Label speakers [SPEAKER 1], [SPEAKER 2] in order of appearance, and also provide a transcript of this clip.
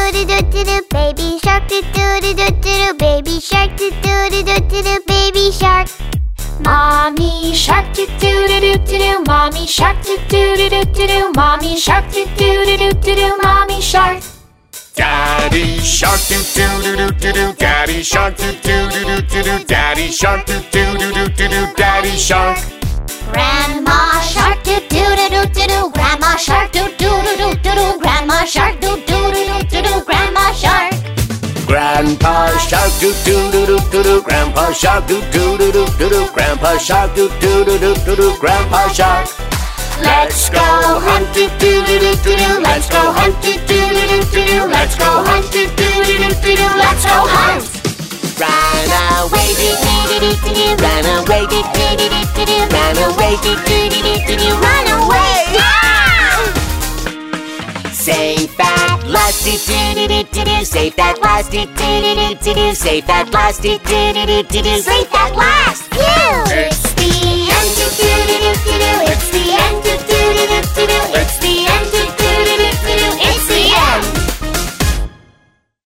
[SPEAKER 1] do do do do, baby shark do do do do do, baby shark do do do do do, baby shark. Mommy shark do do do do do, mommy shark do do do do do, mommy shark do do do do do, mommy shark.
[SPEAKER 2] Daddy shark do do do do do, daddy shark do do do do do, daddy shark do do do do do, daddy shark.
[SPEAKER 1] Grandma shark do do do do do, grandma shark do do do do do, grandma shark do do do do do, grandma shark.
[SPEAKER 2] Grandpa shark do do do do do, grandpa shark do do do do do, grandpa shark do do do do do, grandpa shark. Let's go hunt do do do do, let's go hunt do do do do, let's go hunt do do do do, let's go hunt. Run away do do do do, run away do do do do, run away do do do do, run away. Safe at last do do do do, safe at last do do do do, safe at last do do do do, safe at last.